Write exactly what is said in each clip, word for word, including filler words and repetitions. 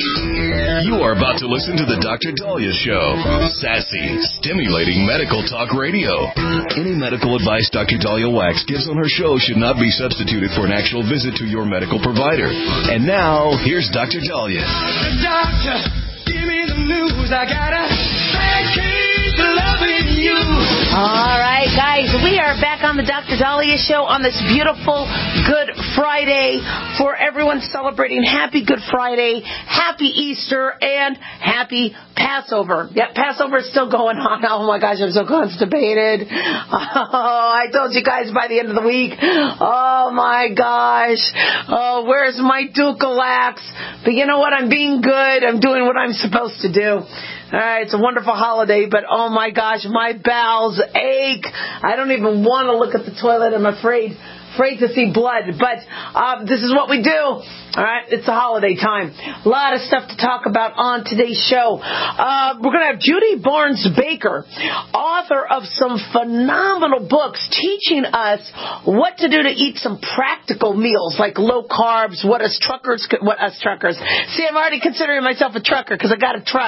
You are about to listen to the Doctor Dahlia Show. Sassy, stimulating medical talk radio. Any medical advice Doctor Dahlia Wax gives on her show should not be substituted for an actual visit to your medical provider. And now, here's Doctor Dahlia. Doctor, give me the news. I got a bad case of loving you. All right, guys, we are back on the Doctor Dahlia Show on this beautiful Good Friday for everyone celebrating Happy Good Friday, Happy Easter, and Happy Passover. Yeah, Passover is still going on. Oh, my gosh, I'm so constipated. Oh, I told you guys by the end of the week. Oh, my gosh. Oh, where's my Dulcolax? But you know what? I'm being good. I'm doing what I'm supposed to do. All right, it's a wonderful holiday, but oh my gosh, my bowels ache. I don't even want to look at the toilet. I'm afraid, afraid to see blood. But uh, this is what we do. All right, it's the holiday time. A lot of stuff to talk about on today's show. Uh, we're going to have Judy Barnes-Baker, author of some phenomenal books, teaching us what to do to eat some practical meals like low carbs. What us truckers, what us truckers. See, I'm already considering myself a trucker because I got a truck.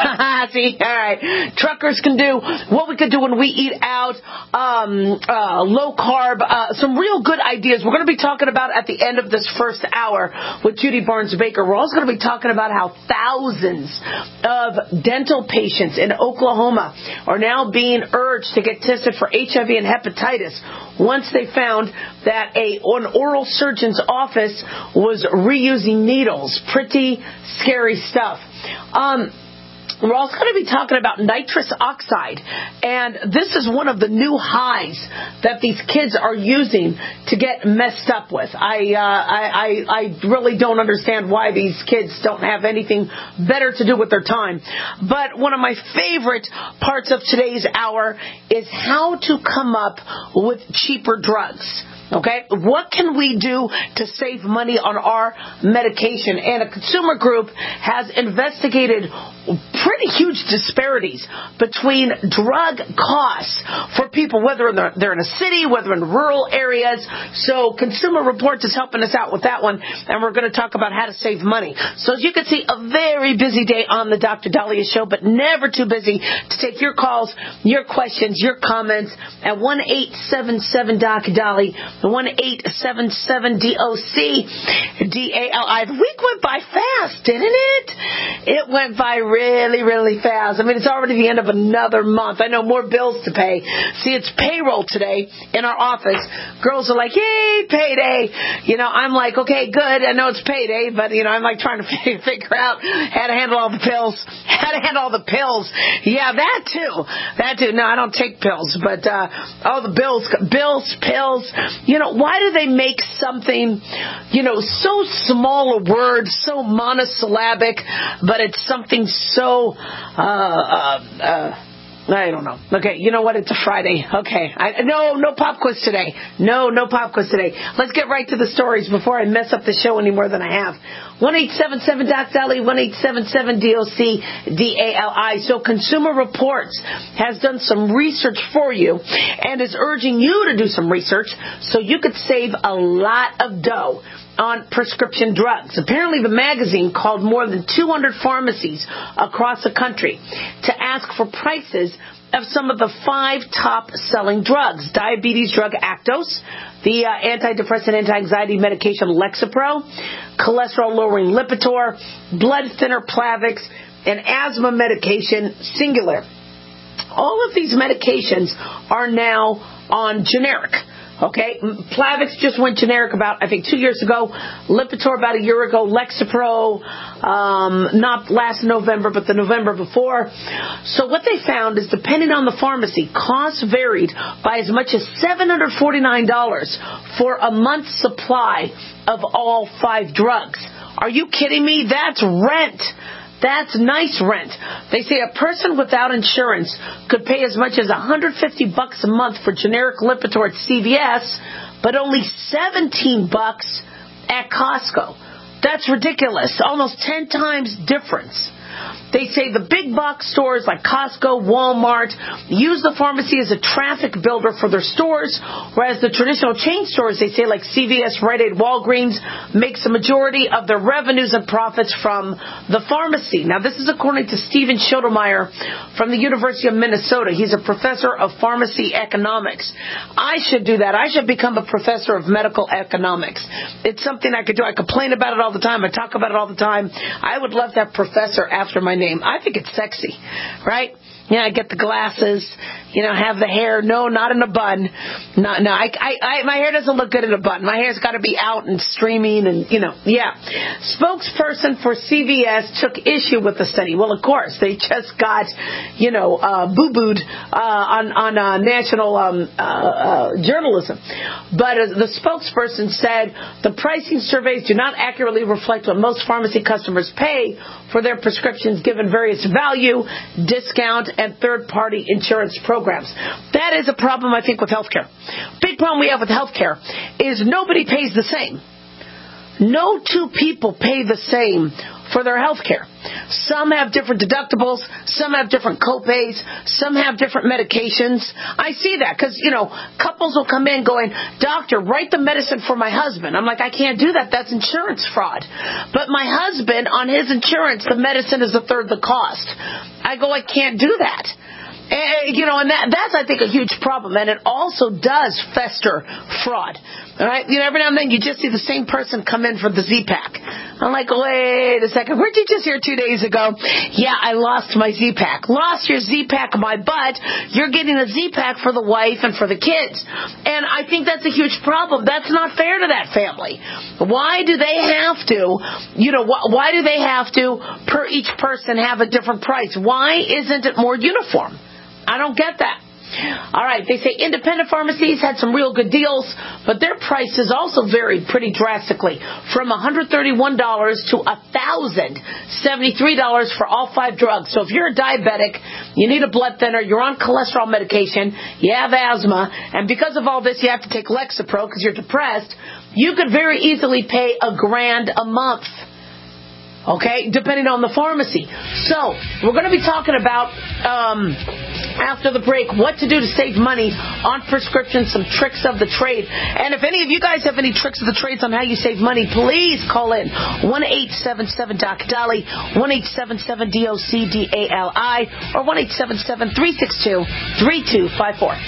See, all right. Truckers can do what we could do when we eat out. Um, uh, low carb. Uh, some real good ideas. We're going to be talking about at the end of this first hour with Judy Barnes-Baker. We're also going to be talking about how thousands of dental patients in Oklahoma are now being urged to get tested for H I V and hepatitis once they found that a, an oral surgeon's office was reusing needles. Pretty scary stuff. Um... We're also going to be talking about nitrous oxide, and this is one of the new highs that these kids are using to get messed up with. I, uh, I, I, I really don't understand why these kids don't have anything better to do with their time. But one of my favorite parts of today's hour is how to come up with cheaper drugs. Okay, what can we do to save money on our medication? And a consumer group has investigated pretty huge disparities between drug costs for people, whether they're in a city, whether in rural areas. So Consumer Reports is helping us out with that one, and we're going to talk about how to save money. So as you can see, a very busy day on the Doctor Dahlia Show, but never too busy to take your calls, your questions, your comments at one eight seven seven Doc Dahlia. The one eight seven seven D O C D A L I. The week went by fast, didn't it? It went by really, really fast. I mean, it's already the end of another month. I know more bills to pay. See, it's payroll today in our office. Girls are like, yay, payday. You know, I'm like, okay, good. I know it's payday, but, you know, I'm like trying to figure out how to handle all the pills. How to handle all the pills. Yeah, that too. That too. No, I don't take pills, but uh, all the bills, bills, pills, you know, why do they make something, you know, so small a word, so monosyllabic, but it's something so, uh, uh, uh, I don't know. Okay, you know what? It's a Friday. Okay. I, no, no pop quiz today. No, no pop quiz today. Let's get right to the stories before I mess up the show any more than I have. one eight seven seven Doc Dahlia, one eight seven seven D O C D A L I. So Consumer Reports has done some research for you and is urging you to do some research so you could save a lot of dough on prescription drugs. Apparently the magazine called more than two hundred pharmacies across the country to ask for prices of some of the five top-selling drugs. Diabetes drug Actos, the uh, antidepressant anti-anxiety medication Lexapro, cholesterol-lowering Lipitor, blood thinner Plavix, and asthma medication Singular. All of these medications are now on generic. Okay, Plavix just went generic about, I think, two years ago. Lipitor about a year ago. Lexapro, um, not last November, but the November before. So what they found is, depending on the pharmacy, costs varied by as much as seven hundred forty-nine dollars for a month's supply of all five drugs. Are you kidding me? That's rent. That's nice rent. They say a person without insurance could pay as much as one hundred fifty bucks a month for generic Lipitor at C V S, but only seventeen bucks at Costco. That's ridiculous. Almost ten times difference. They say the big box stores like Costco, Walmart use the pharmacy as a traffic builder for their stores, whereas the traditional chain stores, they say like C V S, Rite Aid, Walgreens, makes the majority of their revenues and profits from the pharmacy. Now, this is according to Stephen Schoedemeyer from the University of Minnesota. He's a professor of pharmacy economics. I should do that. I should become a professor of medical economics. It's something I could do. I complain about it all the time. I talk about it all the time. I would love to have professor after my name. I think it's sexy, right? Yeah, I get the glasses, you know, have the hair. No, not in a bun. No, no, I, I, I, my hair doesn't look good in a bun. My hair's got to be out and streaming and, you know, yeah. Spokesperson for C V S took issue with the study. Well, of course, they just got, you know, uh, boo-booed uh, on, on uh, national um, uh, uh, journalism. But uh, the spokesperson said the pricing surveys do not accurately reflect what most pharmacy customers pay for their prescriptions given various value, discount, and third-party insurance programs. That is a problem, I think, with healthcare. Big problem we have with healthcare is nobody pays the same. No two people pay the same for their healthcare. Some have different deductibles. Some have different copays. Some have different medications. I see that because, you know, couples will come in going, doctor, write the medicine for my husband. I'm like, I can't do that. That's insurance fraud. But my husband, on his insurance, the medicine is a third the cost. I go, I can't do that. And, you know, and that, that's, I think, a huge problem. And it also does fester fraud. All right? You know, every now and then you just see the same person come in for the Z-Pack. I'm like, wait a second. Weren't you just here two days ago? Yeah, I lost my Z-Pack. Lost your Z-Pack, my butt. You're getting a Z-Pack for the wife and for the kids. And I think that's a huge problem. That's not fair to that family. Why do they have to, you know, wh- why do they have to, per each person, have a different price? Why isn't it more uniform? I don't get that. All right, they say independent pharmacies had some real good deals, but their prices also varied pretty drastically, from one hundred thirty-one dollars to one thousand seventy-three dollars for all five drugs. So if you're a diabetic, you need a blood thinner, you're on cholesterol medication, you have asthma, and because of all this you have to take Lexapro because you're depressed, you could very easily pay a grand a month. Okay, depending on the pharmacy. So, we're going to be talking about, um, after the break, what to do to save money on prescriptions, some tricks of the trade. And if any of you guys have any tricks of the trades on how you save money, please call in one eight seven seven D O C D A L I, one eight seven seven D O C D A L I, or one eight seven seven three six two three two five four.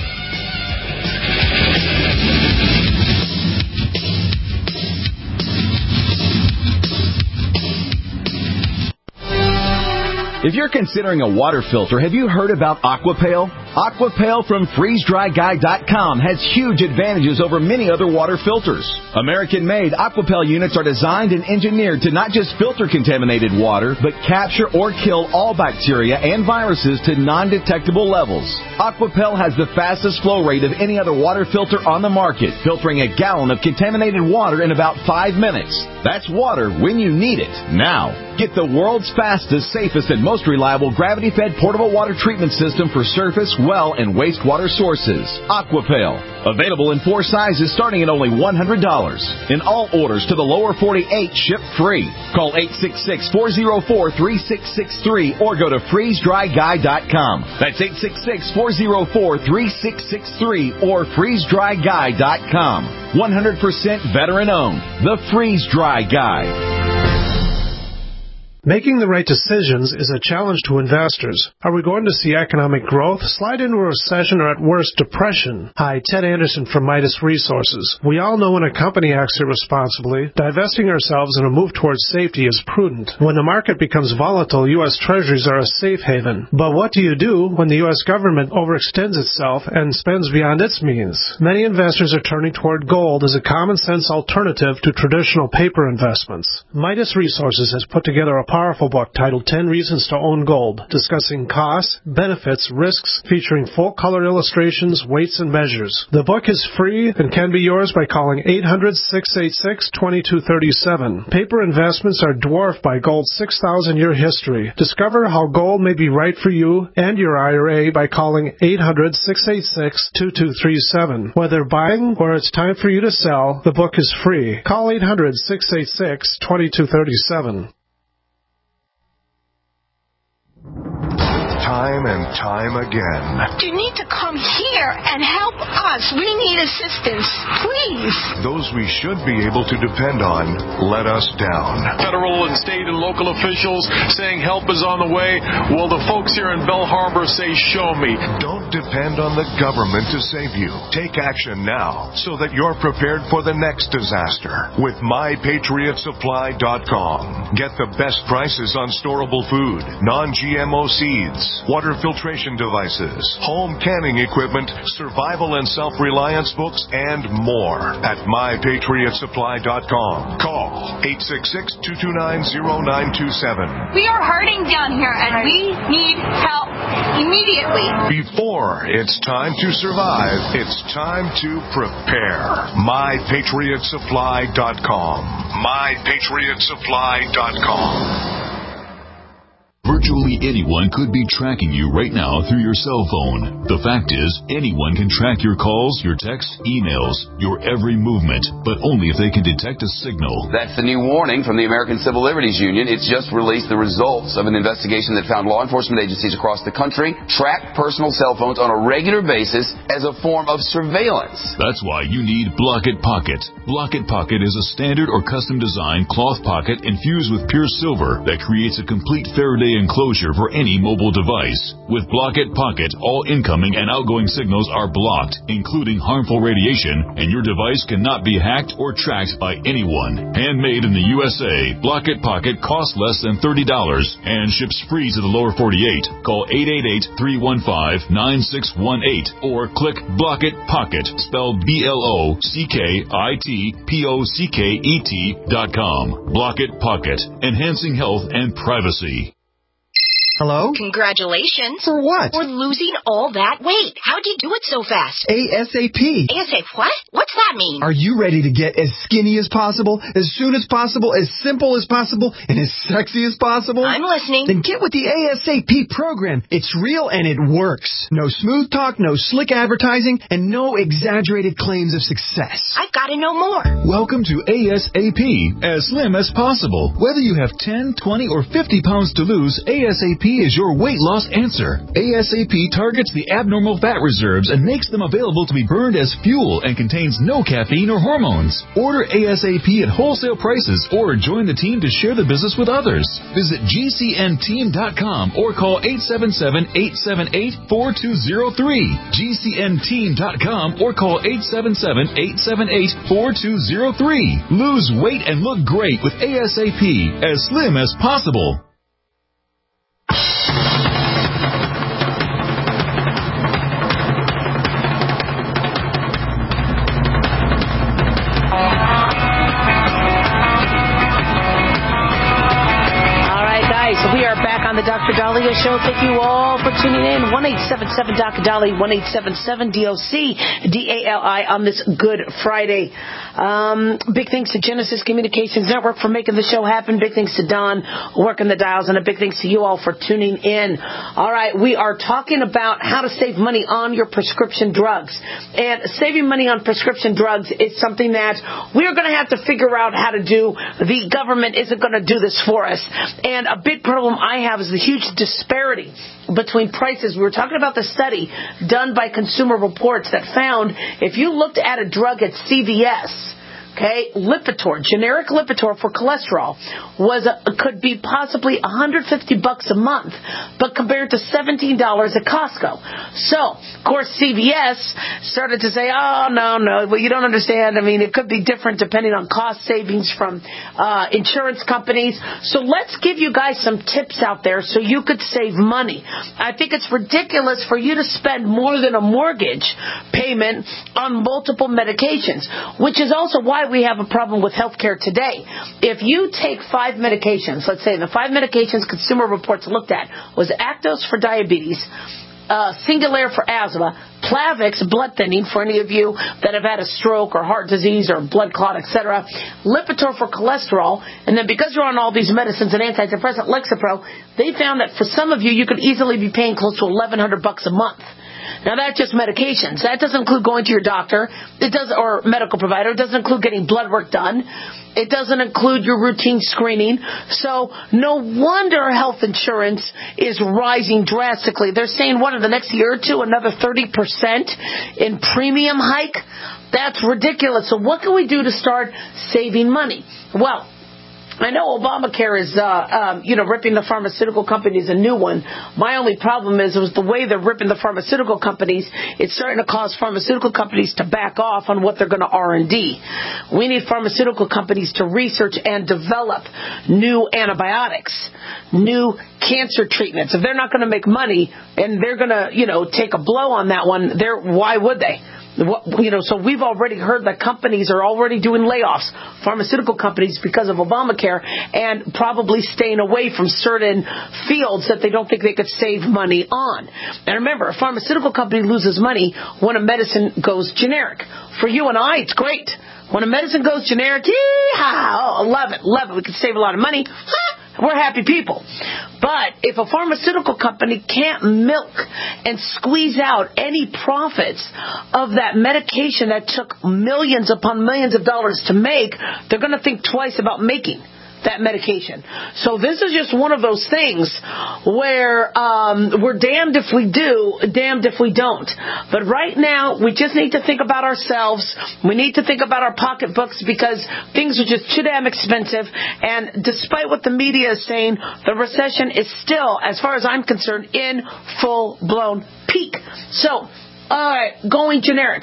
If you're considering a water filter, have you heard about Aquapail? Aquapail from freeze dry guy dot com has huge advantages over many other water filters. American-made Aquapail units are designed and engineered to not just filter contaminated water, but capture or kill all bacteria and viruses to non-detectable levels. Aquapail has the fastest flow rate of any other water filter on the market, filtering a gallon of contaminated water in about five minutes. That's water when you need it, now. Get the world's fastest, safest, and most reliable gravity-fed portable water treatment system for surface, well, and wastewater sources. Aquapail. Available in four sizes starting at only one hundred dollars. In all orders to the lower forty-eight, ship free. Call eight six six, four zero four, three six six three or go to freeze dry guy dot com. That's eight six six, four zero four, three six six three or freeze dry guy dot com. one hundred percent veteran-owned. The Freeze Dry Guy. Making the right decisions is a challenge to investors. Are we going to see economic growth, slide into a recession, or at worst, depression? Hi, Ted Anderson from Midas Resources. We all know when a company acts irresponsibly, divesting ourselves in a move towards safety is prudent. When the market becomes volatile, U S Treasuries are a safe haven. But what do you do when the U S government overextends itself and spends beyond its means? Many investors are turning toward gold as a common-sense alternative to traditional paper investments. Midas Resources has put together a powerful book titled ten Reasons to Own Gold, discussing costs, benefits, risks, featuring full-color illustrations, weights, and measures. The book is free and can be yours by calling eight hundred, six eight six, two two three seven. Paper investments are dwarfed by gold's six thousand year history. Discover how gold may be right for you and your I R A by calling eight hundred, six eight six, two two three seven. Whether buying or it's time for you to sell, the book is free. Call eight hundred, six eight six, two two three seven. time and time again. You need to come here and help us. We need assistance, please. Those we should be able to depend on let us down. Federal and state and local officials saying help is on the way. Well, the folks here in Belle Harbor say, show me. Don't depend on the government to save you. Take action now so that you're prepared for the next disaster with my patriot supply dot com. Get the best prices on storable food, non-G M O seeds, water filtration devices, home canning equipment, survival and self-reliance books, and more at my patriot supply dot com. Call eight six six, two two nine, zero nine two seven. We are hurting down here, and we need help immediately. Before it's time to survive, it's time to prepare. my patriot supply dot com. my patriot supply dot com. Virtually anyone could be tracking you right now through your cell phone. The fact is, anyone can track your calls, your texts, emails, your every movement, but only if they can detect a signal. That's the new warning from the American Civil Liberties Union. It's just released the results of an investigation that found law enforcement agencies across the country track personal cell phones on a regular basis as a form of surveillance. That's why you need Block-It Pocket. Block-It Pocket is a standard or custom designed cloth pocket infused with pure silver that creates a complete Faraday enclosure for any mobile device. With Block-It Pocket, all incoming and outgoing signals are blocked, including harmful radiation, and your device cannot be hacked or tracked by anyone. Handmade in the U S A, Block-It Pocket costs less than thirty dollars and ships free to the lower forty-eight. Call eight eight eight, three one five, nine six one eight or click Block-It Pocket, spelled B L O C K I T P O C K E T dot com. Block-It Pocket, enhancing health and privacy. Hello? Congratulations. For what? For losing all that weight. How'd you do it so fast? ASAP. ASAP what? What's that mean? Are you ready to get as skinny as possible, as soon as possible, as simple as possible, and as sexy as possible? I'm listening. Then get with the ASAP program. It's real and it works. No smooth talk, no slick advertising, and no exaggerated claims of success. I've got to know more. Welcome to ASAP, as slim as possible. Whether you have ten, twenty, or fifty pounds to lose, ASAP is your weight loss answer. ASAP targets the abnormal fat reserves and makes them available to be burned as fuel and contains no caffeine or hormones. Order ASAP at wholesale prices or join the team to share the business with others. Visit G C N team dot com or call eight seven seven, eight seven eight, four two zero three. G C N team dot com or call eight seven seven, eight seven eight, four two zero three. Lose weight and look great with ASAP, as slim as possible. On the Doctor Dahlia Show. Thank you all for tuning in. one eight seven seven, D O C Dali, one eight seven seven, D O C D A L I on this Good Friday. Um, big thanks to Genesis Communications Network for making the show happen. Big thanks to Don working the dials, and a big thanks to you all for tuning in. All right, we are talking about how to save money on your prescription drugs. And saving money on prescription drugs is something that we're going to have to figure out how to do. The government isn't going to do this for us. And a big problem I have is the huge disparity between prices. We were talking about the study done by Consumer Reports that found if you looked at a drug at C V S, okay, Lipitor, generic Lipitor for cholesterol, was a, could be possibly one hundred fifty bucks a month, but compared to seventeen dollars at Costco. So, of course, C V S started to say, oh, no, no, well, you don't understand. I mean, it could be different depending on cost savings from uh, insurance companies. So let's give you guys some tips out there so you could save money. I think it's ridiculous for you to spend more than a mortgage payment on multiple medications, which is also why we have a problem with healthcare today. If you take five medications, let's say the five medications Consumer Reports looked at was Actos for diabetes, uh, Singulair for asthma, Plavix, blood thinning for any of you that have had a stroke or heart disease or blood clot, et cetera, Lipitor for cholesterol, and then because you're on all these medicines and antidepressant, Lexapro, they found that for some of you, you could easily be paying close to eleven hundred bucks a month. Now, that's just medications. That doesn't include going to your doctor. It does, or medical provider. It doesn't include getting blood work done. It doesn't include your routine screening. So no wonder health insurance is rising drastically. They're saying, what, in the next year or two, another thirty percent in premium hike? That's ridiculous. So what can we do to start saving money? Well, I know Obamacare is, uh, um, you know, ripping the pharmaceutical companies a new one. My only problem is it was the way they're ripping the pharmaceutical companies. It's starting to cause pharmaceutical companies to back off on what they're going to R and D. We need pharmaceutical companies to research and develop new antibiotics, new cancer treatments. If they're not going to make money and they're going to, you know, take a blow on that one, they're, why would they? What, you know, so we've already heard that companies are already doing layoffs, pharmaceutical companies, because of Obamacare, and probably staying away from certain fields that they don't think they could save money on. And remember, a pharmaceutical company loses money when a medicine goes generic. For you and I, it's great. When a medicine goes generic, yee-haw, oh, love it, love it. We can save a lot of money. We're happy people. But if a pharmaceutical company can't milk and squeeze out any profits of that medication that took millions upon millions of dollars to make, they're going to think twice about making that medication. So this is just one of those things where um, we're damned if we do, damned if we don't. But right now, we just need to think about ourselves. We need to think about our pocketbooks, because things are just too damn expensive. And despite what the media is saying, the recession is still, as far as I'm concerned, in full-blown peak. So, all right, going generics.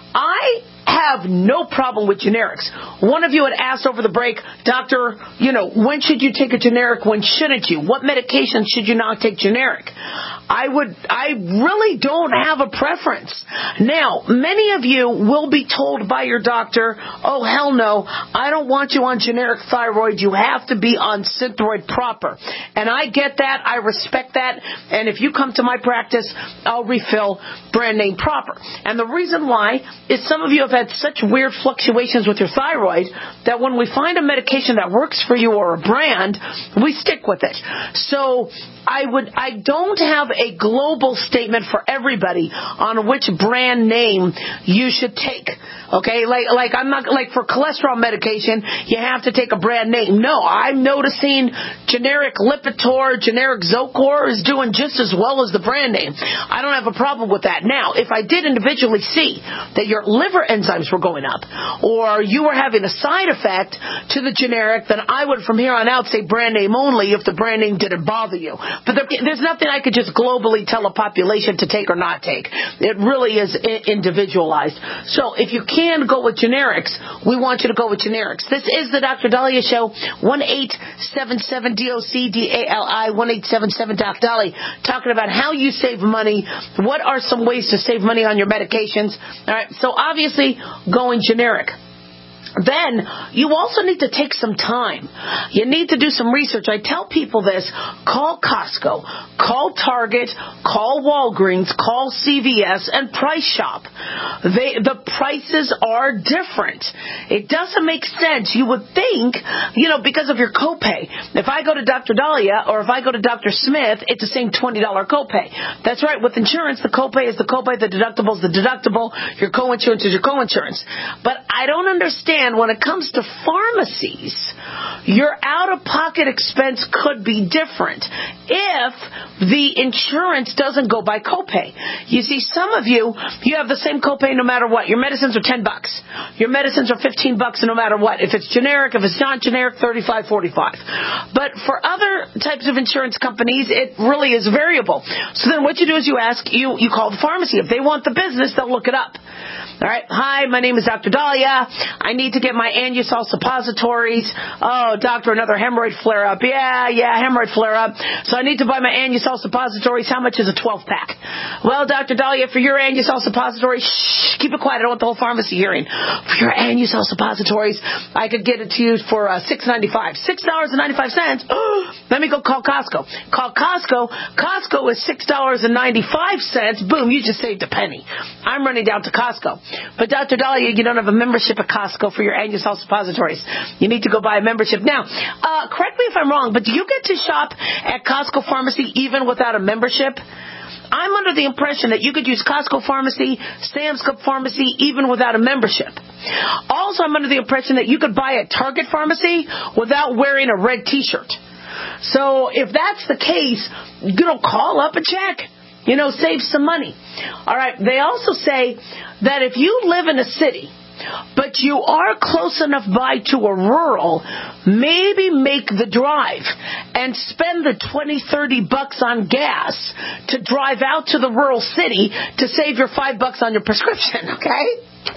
I have no problem with generics. One of you had asked over the break, doctor, you know, when should you take a generic? When shouldn't you? What medications should you not take generic? I would, I really don't have a preference. Now, many of you will be told by your doctor, oh, hell no, I don't want you on generic thyroid. You have to be on Synthroid proper. And I get that. I respect that. And if you come to my practice, I'll refill brand name proper. And the reason why is some of you have had such weird fluctuations with your thyroid that when we find a medication that works for you or a brand, we stick with it. So I would, I don't have a global statement for everybody on which brand name you should take. Okay, like, like I'm not, like for cholesterol medication, you have to take a brand name. No, I'm noticing generic Lipitor, generic Zocor is doing just as well as the brand name. I don't have a problem with that. Now, if I did individually see that your liver enzymes were going up, or you were having a side effect to the generic, then I would from here on out say brand name only if the brand name didn't bother you. But there, there's nothing I could just globally tell a population to take or not take. It really is individualized. So if you can go with generics, we want you to go with generics. This is the Doctor Daliah Show, one eight seven seven D O C D A L I, one eight seven seven Doc Dolly, talking about how you save money, what are some ways to save money on your medications. All right, so obviously going generic. Then, you also need to take some time. You need to do some research. I tell people this. Call Costco. Call Target. Call Walgreens. Call C V S and Price Shop. They, the prices are different. It doesn't make sense. You would think, you know, because of your copay. If I go to Doctor Daliah or if I go to Doctor Smith, it's the same twenty dollars copay. That's right. With insurance, the copay is the copay, the deductible is the deductible, your coinsurance is your coinsurance. But I don't understand. When it comes to pharmacies, your out-of-pocket expense could be different if the insurance doesn't go by copay. You see, some of you, you have the same copay no matter what. Your medicines are ten bucks. Your medicines are fifteen bucks no matter what. If it's generic, if it's not generic, thirty-five, forty-five. But for other types of insurance companies, it really is variable. So then what you do is you ask, you, you call the pharmacy. If they want the business, they'll look it up. All right. Hi, my name is Doctor Daliah. I need to get my Anusol suppositories. Oh, doctor, another hemorrhoid flare-up. Yeah, yeah, hemorrhoid flare-up. So I need to buy my Anusol suppositories. How much is a twelve pack? Well, Doctor Daliah, for your Anusol suppositories, shh, keep it quiet. I don't want the whole pharmacy hearing. For your Anusol suppositories, I could get it to you for uh, six dollars and ninety-five cents. six dollars and ninety-five cents? Oh, let me go call Costco. Call Costco. Costco is six dollars and ninety-five cents. Boom, you just saved a penny. I'm running down to Costco. But Doctor Daliah, you don't have a membership at Costco for your Anusol suppositories. You need to go buy a membership. Now, uh, correct me if I'm wrong, but do you get to shop at Costco Pharmacy even without a membership? I'm under the impression that you could use Costco Pharmacy, Sam's Club Pharmacy, even without a membership. Also, I'm under the impression that you could buy at Target Pharmacy without wearing a red T-shirt. So if that's the case, you know, call up and check. You know, save some money. All right. They also say that if you live in a city, but you are close enough by to a rural, maybe make the drive and spend the twenty, thirty bucks on gas to drive out to the rural city to save your five bucks on your prescription, okay?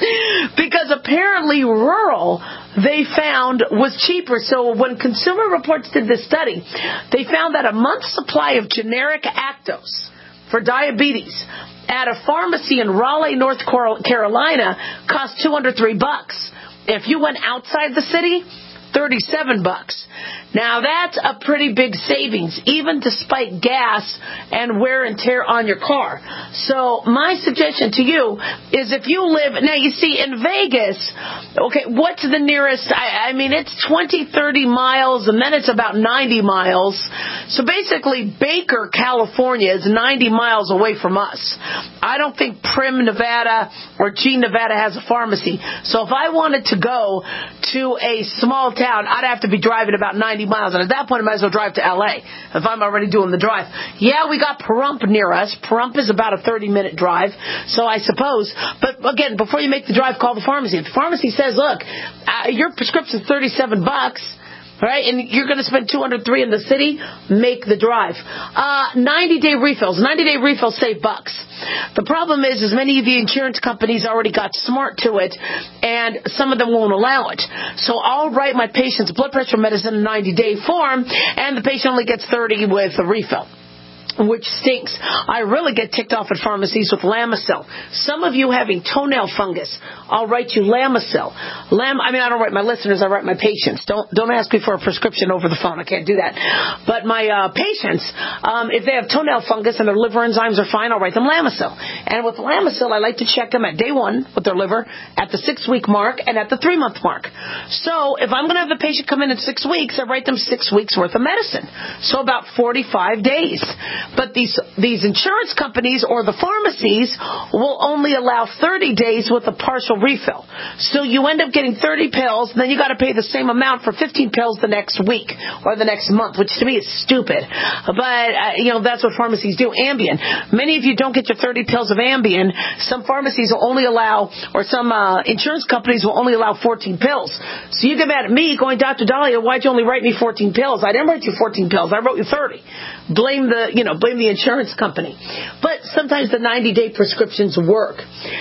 Because apparently rural, they found, was cheaper. So when Consumer Reports did this study, they found that a month's supply of generic Actos for diabetes at a pharmacy in Raleigh, North Carolina, cost two hundred three bucks. If you went outside the city, thirty-seven bucks. Now that's a pretty big savings, even despite gas and wear and tear on your car. So my suggestion to you is if you live, now you see in Vegas, okay, what's the nearest? I, I mean, it's twenty, thirty miles, and then it's about ninety miles. So basically, Baker, California is ninety miles away from us. I don't think Prim, Nevada, or G, Nevada has a pharmacy. So if I wanted to go to a small town, I'd have to be driving about ninety miles. And at that point, I might as well drive to L A if I'm already doing the drive. Yeah, we got Pahrump near us. Pahrump is about a thirty-minute drive, so I suppose. But again, before you make the drive, call the pharmacy. If the pharmacy says, look, uh, your prescription's thirty-seven bucks, right, and you're going to spend two hundred three in the city, make the drive. Uh, ninety-day refills. ninety-day refills save bucks. The problem is, is many of the insurance companies already got smart to it, and some of them won't allow it. So I'll write my patients blood pressure medicine in a ninety-day form, and the patient only gets thirty with a refill, which stinks. I really get ticked off at pharmacies with Lamisil. Some of you having toenail fungus, I'll write you Lamisil. Lam, I mean, I don't write my listeners, I write my patients. Don't don't ask me for a prescription over the phone. I can't do that. But my uh, patients, um, if they have toenail fungus and their liver enzymes are fine, I'll write them Lamisil. And with Lamisil, I like to check them at day one with their liver, at the six-week mark, and at the three-month mark. So if I'm going to have a patient come in in six weeks, I write them six weeks worth of medicine. So about forty-five days. But these these insurance companies or the pharmacies will only allow thirty days with a partial refill. So you end up getting thirty pills, and then you got to pay the same amount for fifteen pills the next week or the next month, which to me is stupid. But, uh, you know, that's what pharmacies do. Ambien. Many of you don't get your thirty pills of Ambien. Some pharmacies will only allow, or some uh, insurance companies will only allow fourteen pills. So you get mad at me going, Doctor Dahlia, why'd you only write me fourteen pills? I didn't write you fourteen pills. I wrote you thirty. Blame the, you know, blame the insurance company. But sometimes the ninety-day prescriptions work.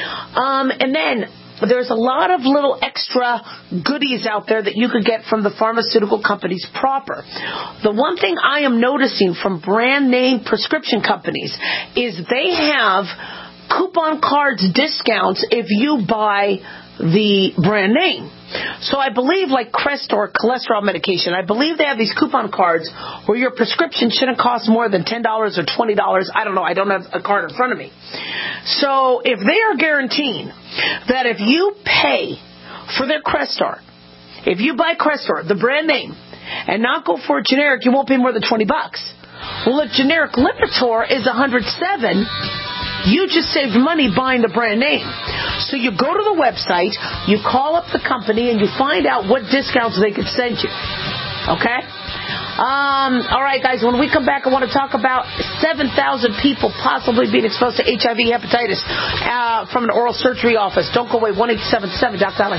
Um, and then there's a lot of little extra goodies out there that you could get from the pharmaceutical companies proper. The one thing I am noticing from brand name prescription companies is they have coupon cards discounts if you buy the brand name. So I believe like Crestor cholesterol medication, I believe they have these coupon cards where your prescription shouldn't cost more than ten dollars or twenty dollars. I don't know. I don't have a card in front of me. So if they are guaranteeing that if you pay for their Crestor, if you buy Crestor, the brand name, and not go for a generic, you won't pay more than twenty bucks. Well, if generic Lipitor is one hundred seven, you just saved money buying the brand name. So you go to the website, you call up the company, and you find out what discounts they could send you. Okay? Um, all right, guys, when we come back, I want to talk about seven thousand people possibly being exposed to H I V hepatitis uh, from an oral surgery office. Don't go away. one eight seven seven, Doctor Ali.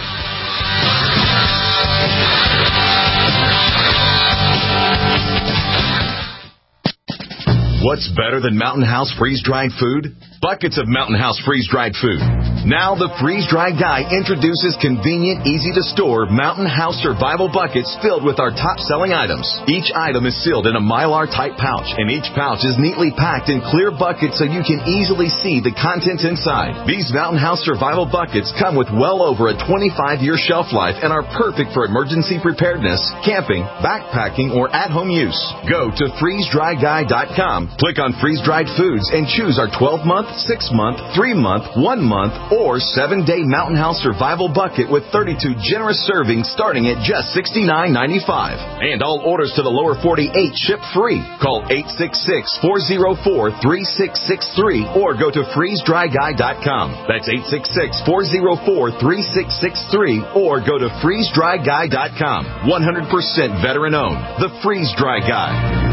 What's better than Mountain House freeze-dried food? Buckets of Mountain House freeze-dried food. Now the freeze-dried guy introduces convenient, easy-to-store Mountain House survival buckets filled with our top-selling items. Each item is sealed in a Mylar-type pouch, and each pouch is neatly packed in clear buckets so you can easily see the contents inside. These Mountain House survival buckets come with well over a twenty-five year shelf life and are perfect for emergency preparedness, camping, backpacking, or at-home use. Go to freeze dry guy dot com, click on freeze-dried foods, and choose our twelve month, six month, three month, one month, or seven-day Mountain House Survival Bucket with thirty-two generous servings starting at just sixty-nine ninety-five. And all orders to the lower forty-eight ship free. Call eight six six, four oh four, three six six three or go to freeze dry guy dot com. That's eight six six, four oh four, three six six three or go to freeze dry guy dot com. one hundred percent veteran owned. The Freeze Dry Guy.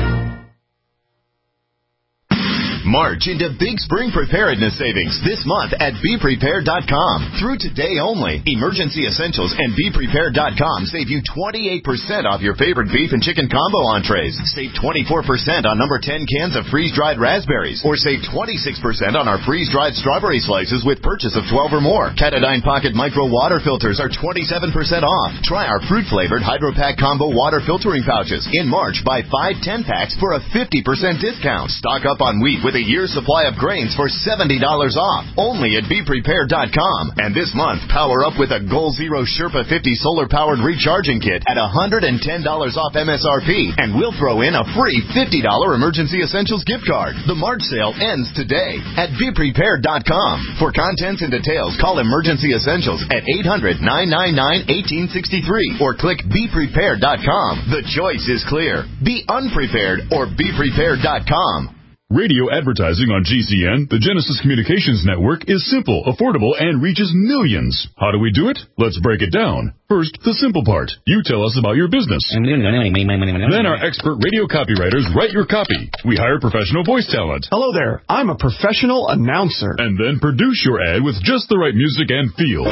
March into Big Spring Preparedness Savings this month at be prepared dot com. Through today only, Emergency Essentials and be prepared dot com save you twenty-eight percent off your favorite beef and chicken combo entrees. Save twenty-four percent on number ten cans of freeze-dried raspberries. Or save twenty-six percent on our freeze-dried strawberry slices with purchase of twelve or more. Katadyn Pocket Micro Water Filters are twenty-seven percent off. Try our fruit-flavored Hydro-Pack Combo Water Filtering Pouches. In March, buy five ten-packs for a fifty percent discount. Stock up on wheat with a year's supply of grains for seventy dollars off, only at be prepared dot com. And this month, power up with a Goal Zero Sherpa fifty solar-powered recharging kit at one hundred ten dollars off M S R P, and we'll throw in a free fifty dollars Emergency Essentials gift card. The March sale ends today at be prepared dot com. For contents and details, call Emergency Essentials at eight hundred, nine nine nine, one eight six three or click be prepared dot com. The choice is clear. Be unprepared or be prepared dot com. Radio advertising on G C N, the Genesis Communications Network, is simple, affordable, and reaches millions. How do we do it? Let's break it down. First, the simple part. You tell us about your business. Then our expert radio copywriters write your copy. We hire professional voice talent. Hello there. I'm a professional announcer. And then produce your ad with just the right music and feel.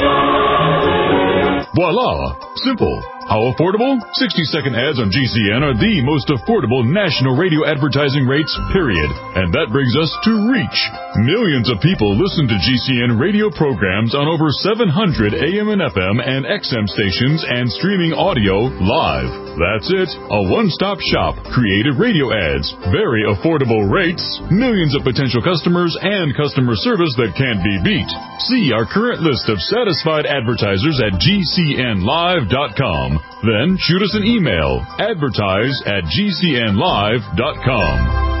Voila! Simple. How affordable? sixty-second ads on G C N are the most affordable national radio advertising rates, period. And that brings us to reach. Millions of people listen to G C N radio programs on over seven hundred A M and F M and X M stations and streaming audio live. That's it. A one-stop shop. Creative radio ads. Very affordable rates. Millions of potential customers and customer service that can't be beat. See our current list of satisfied advertisers at G C N live dot com. Then shoot us an email. Advertise at G C N live dot com.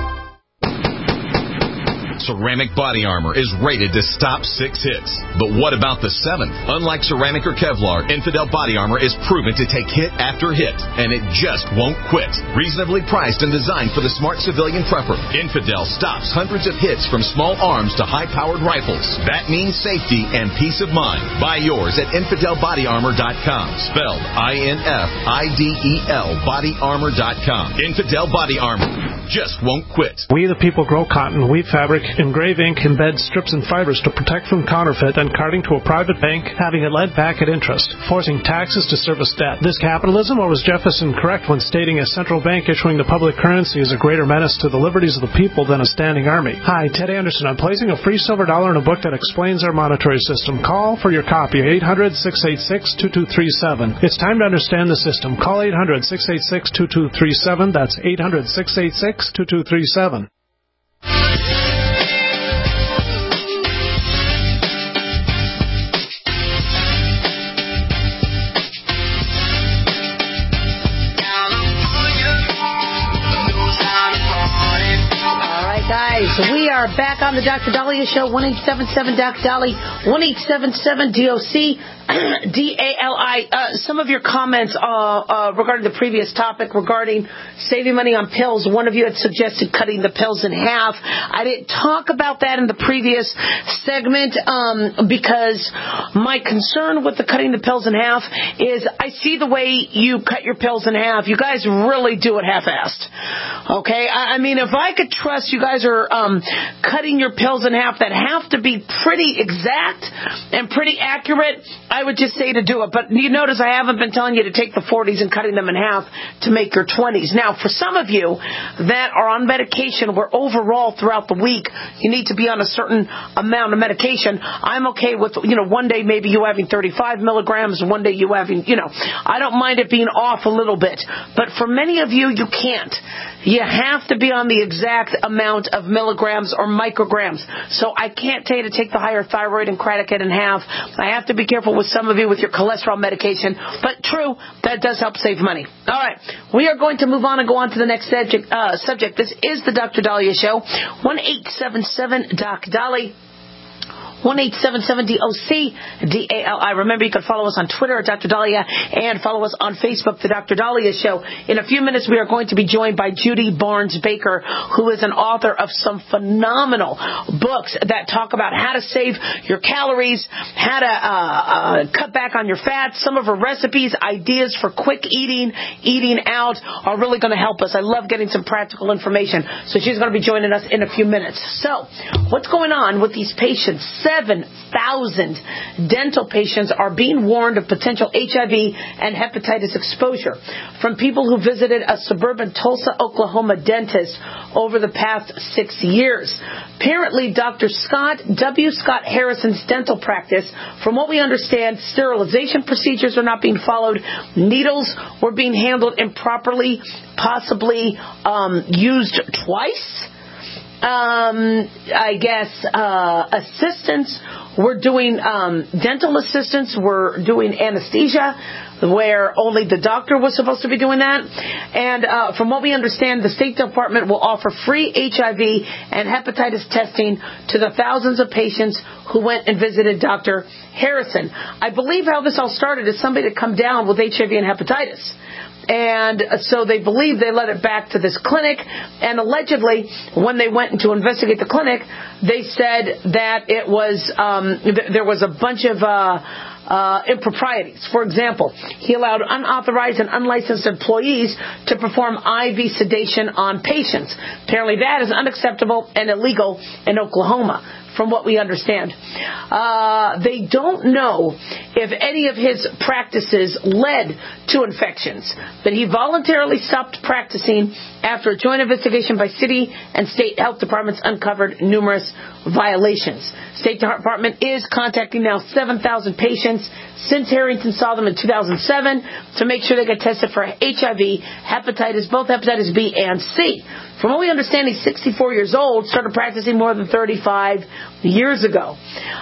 Ceramic Body Armor is rated to stop six hits. But what about the seventh? Unlike ceramic or Kevlar, Infidel Body Armor is proven to take hit after hit, and it just won't quit. Reasonably priced and designed for the smart civilian prepper, Infidel stops hundreds of hits from small arms to high-powered rifles. That means safety and peace of mind. Buy yours at infidel body armor dot com, spelled I N F I D E L body armor dot com. Infidel Body Armor just won't quit. We the people grow cotton, weave fabric, engrave ink, embed strips and fibers to protect from counterfeit, and carting to a private bank, having it lent back at interest, forcing taxes to service debt. This capitalism, or was Jefferson correct when stating a central bank issuing the public currency is a greater menace to the liberties of the people than a standing army? Hi, Ted Anderson. I'm placing a free silver dollar in a book that explains our monetary system. Call for your copy, eight hundred, six eight six, two two three seven. It's time to understand the system. Call eight hundred, six eight six, two two three seven. That's eight hundred, six eight six, two two three seven. Guys, we are back on the Doctor Dahlia Show, one eight seven seven Doc Dolly, one eight seven seven D O C D A L I. Uh, some of your comments uh, uh, regarding the previous topic regarding saving money on pills. One of you had suggested cutting the pills in half. I didn't talk about that in the previous segment um, because my concern with the cutting the pills in half is I see the way you cut your pills in half. You guys really do it half-assed. Okay? I, I mean, if I could trust you guys are um, cutting your pills in half that have to be pretty exact and pretty accurate, I would just say to do it. But you notice I haven't been telling you to take the forties and cutting them in half to make your twenties. Now, for some of you that are on medication where overall throughout the week you need to be on a certain amount of medication, I'm okay with, you know, one day maybe you having thirty-five milligrams, one day you having, you know, I don't mind it being off a little bit. But for many of you, you can't. You have to be on the exact amount of milligrams or micrograms. So I can't tell you to take the higher thyroid and Cratacat in half. I have to be careful with some of you with your cholesterol medication. But true, that does help save money. All right. We are going to move on and go on to the next subject. Uh, subject. This is the Doctor Dahlia Show. one eight seven seven Doc Dolly. one eight seven seven D O C D A L I. Remember, you can follow us on Twitter at Doctor Dahlia and follow us on Facebook, The Doctor Dahlia Show. In a few minutes, we are going to be joined by Judy Barnes Baker, who is an author of some phenomenal books that talk about how to save your calories, how to uh, uh, cut back on your fats. Some of her recipes, ideas for quick eating, eating out are really going to help us. I love getting some practical information. So she's going to be joining us in a few minutes. So what's going on with these patients? seven thousand dental patients are being warned of potential H I V and hepatitis exposure from people who visited a suburban Tulsa, Oklahoma dentist over the past six years. Apparently, Doctor Scott W. Scott Harrison's dental practice, from what we understand, sterilization procedures are not being followed. Needles were being handled improperly, possibly um, used twice. Um, I guess uh, assistants were doing, um, dental assistants were doing anesthesia, where only the doctor was supposed to be doing that. And uh, from what we understand, the State Department will offer free H I V and hepatitis testing to the thousands of patients who went and visited Doctor Harrison. I believe how this all started is somebody had come down with H I V and hepatitis. And so they believe they led it back to this clinic, and allegedly, when they went to investigate the clinic, they said that it was um, th- there was a bunch of uh, uh, improprieties. For example, he allowed unauthorized and unlicensed employees to perform I V sedation on patients. Apparently, that is unacceptable and illegal in Oklahoma, from what we understand. Uh, they don't know if any of his practices led to infections, but he voluntarily stopped practicing after a joint investigation by city and state health departments uncovered numerous violations. State Department is contacting now seven thousand patients since Harrington saw them in two thousand seven to make sure they get tested for H I V, hepatitis, both hepatitis B and C. From what we understand, he's sixty-four years old, started practicing more than thirty-five years ago.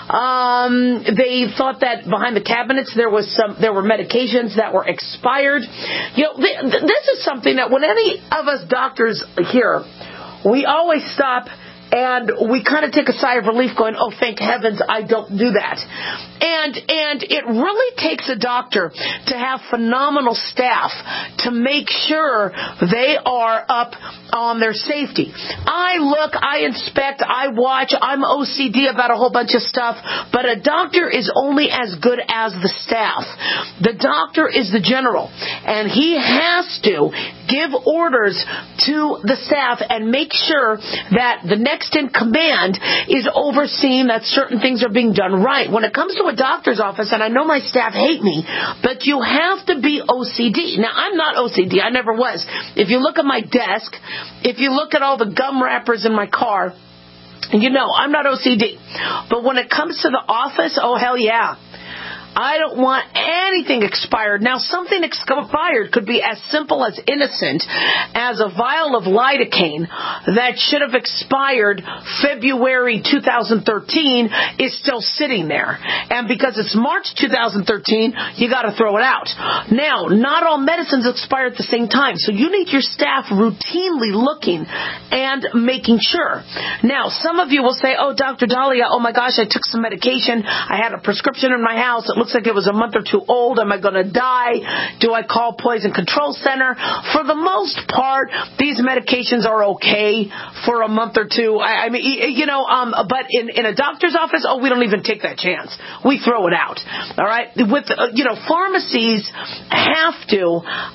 Um, they thought that behind the cabinets there was some, there were medications that were expired. You know, th- th- this is something that when any of us doctors hear, we always stop and we kind of take a sigh of relief going, oh, thank heavens I don't do that. And and it really takes a doctor to have phenomenal staff to make sure they are up on their safety. I look, I inspect, I watch, I'm O C D about a whole bunch of stuff, but a doctor is only as good as the staff. The doctor is the general, and he has to give orders to the staff and make sure that the next in command is overseeing that certain things are being done right. When it comes to a doctor's office, and I know my staff hate me, but you have to be O C D. Now, I'm not O C D. I never was. If you look at my desk, if you look at all the gum wrappers in my car, you know I'm not O C D. But when it comes to the office, oh, hell yeah. I don't want anything expired. Now, something expired could be as simple as innocent as a vial of lidocaine that should have expired February two thousand thirteen is still sitting there. And because it's March two thousand thirteen, you got to throw it out. Now, not all medicines expire at the same time, so you need your staff routinely looking and making sure. Now, some of you will say, oh, Doctor Dahlia, oh my gosh, I took some medication. I had a prescription in my house. It looks like it was a month or two old. Am I going to die? Do I call Poison Control Center? For the most part, these medications are okay for a month or two. I, I mean, you know, um, but in, in a doctor's office, oh, we don't even take that chance. We throw it out. All right? With, uh, you know, pharmacies have to,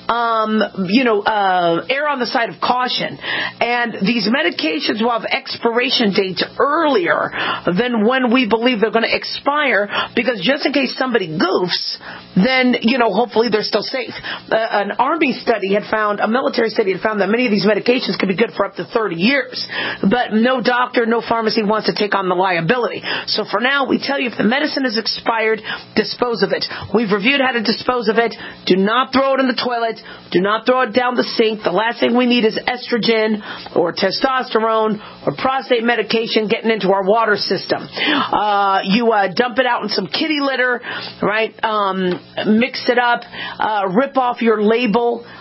um, you know, uh, err on the side of caution. And these medications will have expiration dates earlier than when we believe they're going to expire, because just in case somebody goofs, then, you know, hopefully they're still safe. Uh, an Army study had found, a military study had found that many of these medications could be good for up to thirty years. But no doctor, no pharmacy wants to take on the liability. So for now, we tell you if the medicine is expired, dispose of it. We've reviewed how to dispose of it. Do not throw it in the toilet. Do not throw it down the sink. The last thing we need is estrogen or testosterone or prostate medication getting into our water system. Uh, you uh, dump it out in some kitty litter, right? Um, mix it up, uh, rip off your label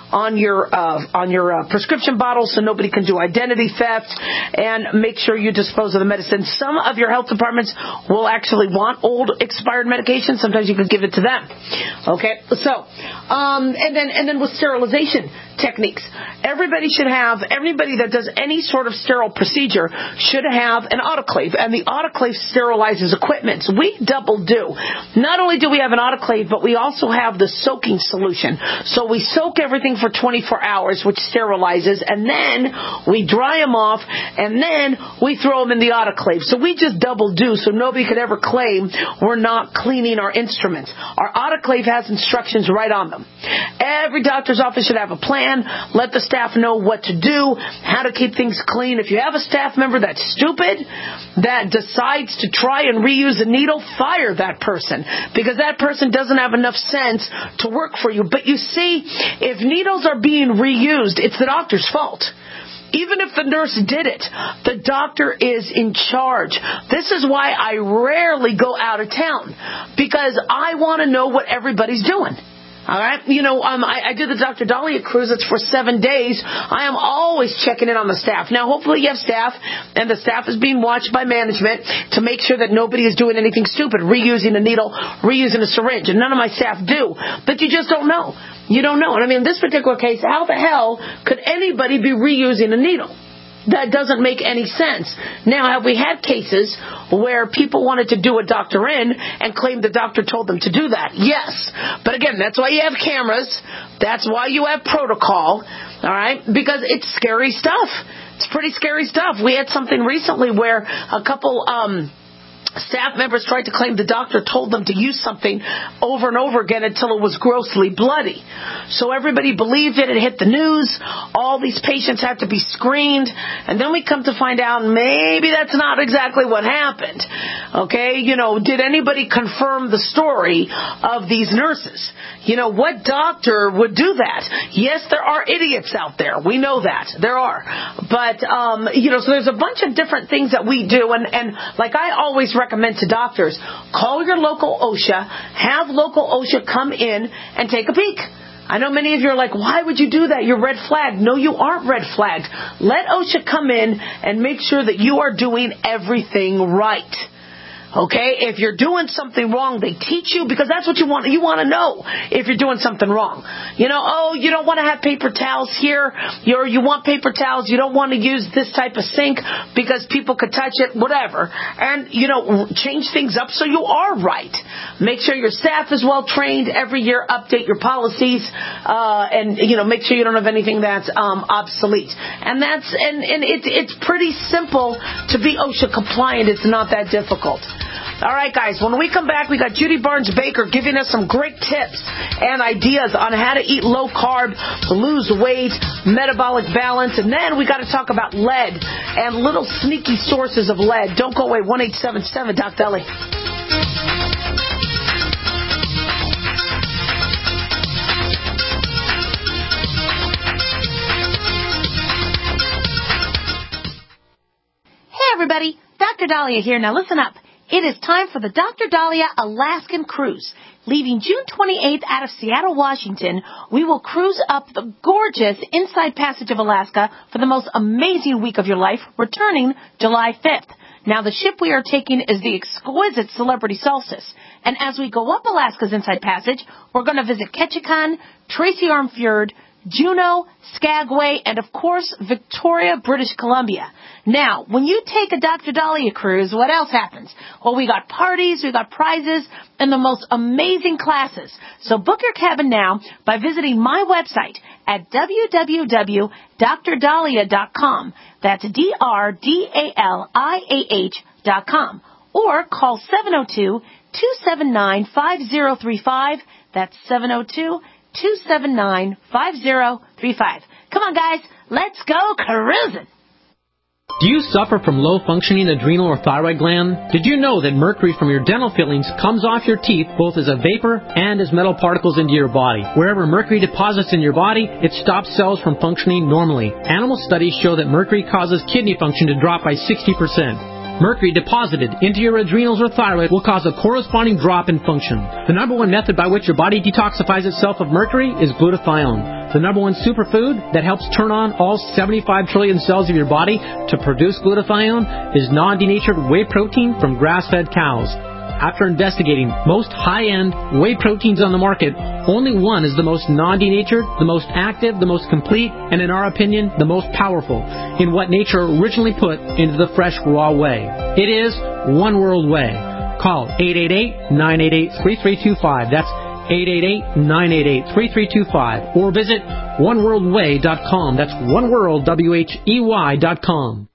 on your uh, on your uh, prescription bottles so nobody can do identity theft, and make sure you dispose of the medicine. Some of your health departments will actually want old expired medication. Sometimes you can give it to them. Okay, so um, and then and then with sterilization techniques, everybody should have everybody that does any sort of sterile procedure should have an autoclave, and the autoclave sterilizes equipment. So we double do. Not only do we have an autoclave, but we also have the soaking solution. So we soak everything for twenty-four hours, which sterilizes, and then we dry them off, and then we throw them in the autoclave. So we just double do, so nobody could ever claim we're not cleaning our instruments. Our autoclave has instructions right on them. Every doctor's office should have a plan. Let the staff know what to do, how to keep things clean. If you have a staff member that's stupid, that decides to try and reuse a needle, fire that person, because that person doesn't have enough sense to work for you. But you see, if needles are being reused, it's the doctor's fault. Even if the nurse did it, the doctor is in charge. This is why I rarely go out of town, because I want to know what everybody's doing. All right, you know, um, I, I did the Doctor Dahlia cruise. It's for seven days. I am always checking in on the staff. Now, hopefully you have staff, and the staff is being watched by management to make sure that nobody is doing anything stupid, reusing a needle, reusing a syringe, and none of my staff do. But you just don't know. You don't know. And I mean, in this particular case, how the hell could anybody be reusing a needle? That doesn't make any sense. Now, have we had cases where people wanted to do a doctor in and claimed the doctor told them to do that? Yes. But again, that's why you have cameras. That's why you have protocol. All right? Because it's scary stuff. It's pretty scary stuff. We had something recently where a couple um staff members tried to claim the doctor told them to use something over and over again until it was grossly bloody. So everybody believed it. It hit the news. All these patients had to be screened. And then we come to find out maybe that's not exactly what happened. Okay, you know, did anybody confirm the story of these nurses? You know, what doctor would do that? Yes, there are idiots out there. We know that. There are. But, um, you know, so there's a bunch of different things that we do. And, and like I always recommend to doctors, call your local OSHA, have local OSHA come in and take a peek. I know many of you are like, why would you do that? You're red flagged. No, you aren't red flagged. Let OSHA come in and make sure that you are doing everything right. Okay, if you're doing something wrong, they teach you, because that's what you want. You want to know if you're doing something wrong. You know, oh, you don't want to have paper towels here. You're, you want paper towels. You don't want to use this type of sink because people could touch it, whatever. And, you know, change things up so you are right. Make sure your staff is well trained. Every year, update your policies, uh, and, you know, make sure you don't have anything that's um, obsolete. And that's, and, and it, it's pretty simple to be OSHA compliant. It's not that difficult. All right, guys, when we come back, we got Judy Barnes-Baker giving us some great tips and ideas on how to eat low carb, lose weight, metabolic balance, and then we got to talk about lead and little sneaky sources of lead. Don't go away. one eight seven seven Doc Deli. Hey, everybody. Doctor Dahlia here. Now, listen up. It is time for the Doctor Dahlia Alaskan Cruise. Leaving June twenty-eighth out of Seattle, Washington, we will cruise up the gorgeous Inside Passage of Alaska for the most amazing week of your life, returning July fifth. Now, the ship we are taking is the exquisite Celebrity Solstice. And as we go up Alaska's Inside Passage, we're going to visit Ketchikan, Tracy Arm Fjord, Juneau, Skagway, and of course, Victoria, British Columbia. Now, when you take a Doctor Dahlia cruise, what else happens? Well, we got parties, we got prizes, and the most amazing classes. So book your cabin now by visiting my website at w w w dot dr dahlia dot com. That's D R D A L I A H dot com. Or call seven oh two, two seven nine, five oh three five. That's seven oh two, two seven nine, five oh three five. Come on, guys, let's go cruising. Do you suffer from low-functioning adrenal or thyroid gland? Did you know that mercury from your dental fillings comes off your teeth both as a vapor and as metal particles into your body? Wherever mercury deposits in your body, it stops cells from functioning normally. Animal studies show that mercury causes kidney function to drop by sixty percent. Mercury deposited into your adrenals or thyroid will cause a corresponding drop in function. The number one method by which your body detoxifies itself of mercury is glutathione. The number one superfood that helps turn on all seventy-five trillion cells of your body to produce glutathione is non-denatured whey protein from grass-fed cows. After investigating most high-end whey proteins on the market, only one is the most non-denatured, the most active, the most complete, and in our opinion, the most powerful in what nature originally put into the fresh raw whey. It is One World Whey. Call eight eight eight, nine eight eight, three three two five. That's eight eight eight, nine eight eight, three three two five. Or visit one world way dot com. That's oneworld, W H E Y dot com.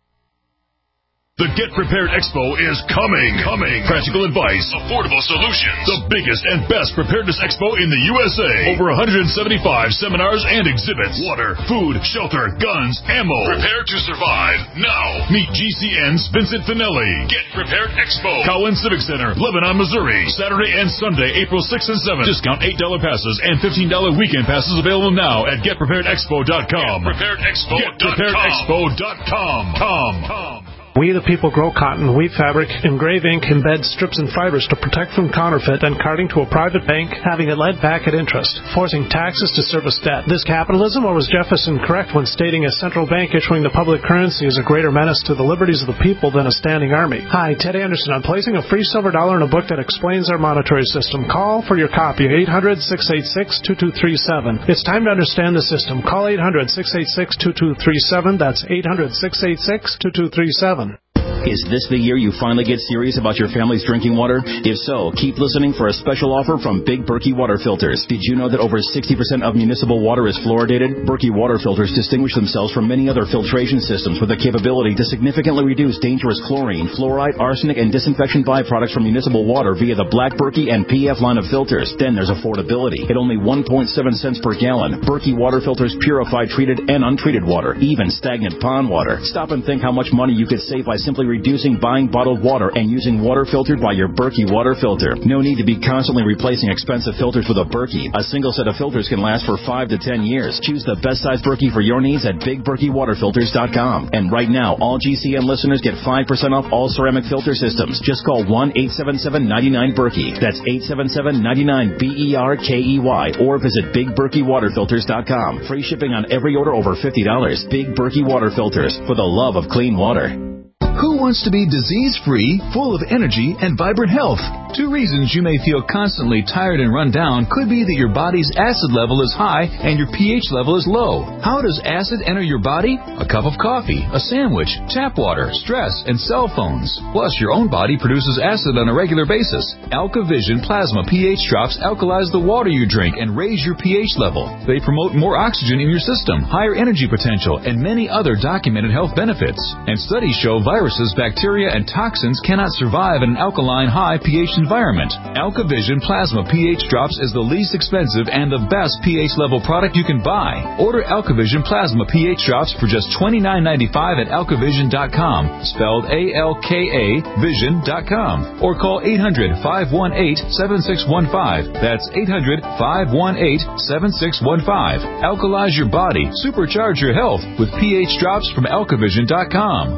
The Get Prepared Expo is coming. Coming. Practical advice. Affordable solutions. The biggest and best preparedness expo in the U S A. Over one hundred seventy-five seminars and exhibits. Water, food, shelter, guns, ammo. Prepare to survive now. Meet G C N's Vincent Finelli. Get Prepared Expo. Cowan Civic Center, Lebanon, Missouri. Saturday and Sunday, April sixth and seventh. Discount eight dollars passes and fifteen dollars weekend passes available now at get prepared expo dot com. get prepared expo dot com. get prepared expo dot com. Com. Com. We the people grow cotton, weave fabric, engrave ink, embed strips and fibers to protect from counterfeit and carting to a private bank, having it led back at interest, forcing taxes to service debt. This capitalism, or was Jefferson correct when stating a central bank issuing the public currency is a greater menace to the liberties of the people than a standing army? Hi, Ted Anderson. I'm placing a free silver dollar in a book that explains our monetary system. Call for your copy, eight hundred, six eight six, two two three seven. It's time to understand the system. Call eight hundred, six eight six, two two three seven. That's eight hundred, six eight six, two two three seven. Is this the year you finally get serious about your family's drinking water? If so, keep listening for a special offer from Big Berkey Water Filters. Did you know that over sixty percent of municipal water is fluoridated? Berkey Water Filters distinguish themselves from many other filtration systems with the capability to significantly reduce dangerous chlorine, fluoride, arsenic, and disinfection byproducts from municipal water via the Black Berkey and P F line of filters. Then there's affordability. At only one point seven cents per gallon, Berkey Water Filters purify treated and untreated water, even stagnant pond water. Stop and think how much money you could save by simply reducing buying bottled water and using water filtered by your Berkey water filter. No need to be constantly replacing expensive filters with a Berkey. A single set of filters can last for five to ten years. Choose the best size Berkey for your needs at big berkey water filters dot com. And right now, all G C N listeners get five percent off all ceramic filter systems. Just call one eight seven seven, nine nine, Berkey. That's eight seven seven, nine nine, B E R K E Y. Or visit big berkey water filters dot com. Free shipping on every order over fifty dollars. Big Berkey Water Filters, for the love of clean water. Who wants to be disease-free, full of energy, and vibrant health? Two reasons you may feel constantly tired and run down could be that your body's acid level is high and your pH level is low. How does acid enter your body? A cup of coffee, a sandwich, tap water, stress, and cell phones. Plus, your own body produces acid on a regular basis. AlkaVision Plasma pH drops alkalize the water you drink and raise your pH level. They promote more oxygen in your system, higher energy potential, and many other documented health benefits. And studies show viruses, bacteria, and toxins cannot survive in an alkaline high pH environment. AlkaVision Plasma pH Drops is the least expensive and the best pH level product you can buy. Order AlkaVision Plasma pH Drops for just twenty-nine ninety-five at alkavision dot com, spelled A L K A vision dot com, or call eight hundred, five one eight, seven six one five. That's eight hundred, five one eight, seven six one five. Alkalize your body, supercharge your health with pH Drops from alkavision dot com.